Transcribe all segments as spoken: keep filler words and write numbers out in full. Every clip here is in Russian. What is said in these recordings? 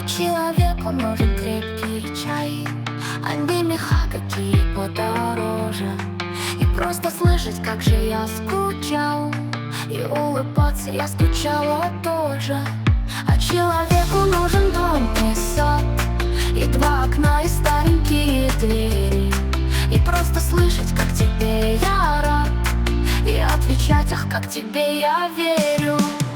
Человеку нужен крепкий чай, а не меха какие подороже. И просто слышать, как же я скучал, и улыбаться я скучала тоже. А человеку нужен дом и сад, и два окна, и старенькие двери. И просто слышать, как тебе я рад, и отвечать, ах, как тебе я верю.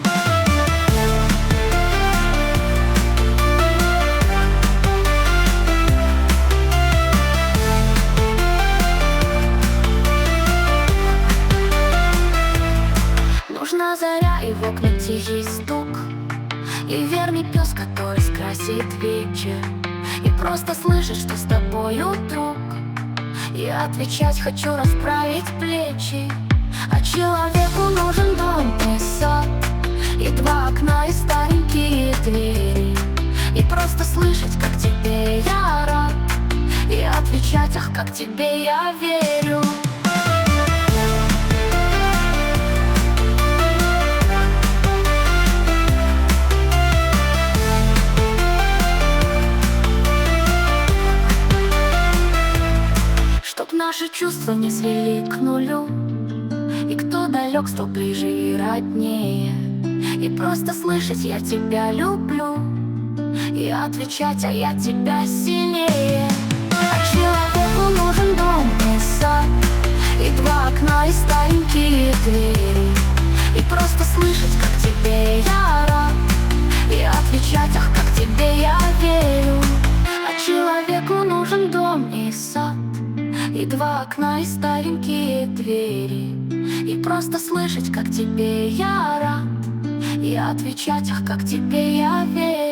Нужна заря и в окна тихий стук, и верный пес, который скрасит вечер. И просто слышать, что с тобою друг, и отвечать хочу, расправить плечи. А человеку нужен дом и сад, и два окна, и старенькие двери. И просто слышать, как тебе я рад, и отвечать, ах, как тебе я верю. Чтоб наши чувства не свели к нулю, и кто далек, стал ближе и роднее. И просто слышать я тебя люблю, и отвечать, а я тебя сильнее. А человеку нужен дом и сад, и два окна, и старенькие двери. И просто слышать, как тебе я рад, и отвечать, ах, как тебе я верю. А человеку нужен дом и сад, и два окна, и старенькие двери. И просто слышать, как тебе я рад, и отвечать, ах, как тебе я верю.